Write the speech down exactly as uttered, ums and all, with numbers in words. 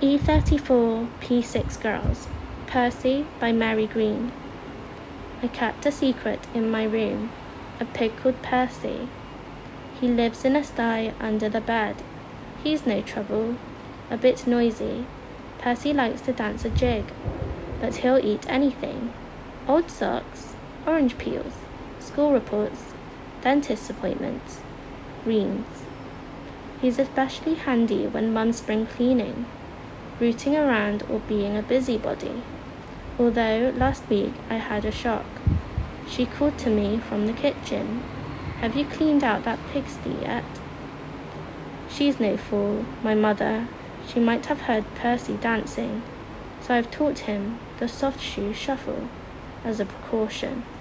E thirty-four P six Girls, Percy by Mary Green. I kept a secret in my room, a pig called Percy. He lives in a sty under the bed. He's no trouble, a bit noisy. Percy likes to dance a jig, but he'll eat anything. Old socks, orange peels, school reports, dentist appointments, greens. He's especially handy when Mum's spring cleaning, rooting around or being a busybody. Although last week I had a shock. She called to me from the kitchen, "Have you cleaned out that pigsty yet?" She's no fool, my mother. She might have heard Percy dancing, so I've taught him the soft shoe shuffle as a precaution.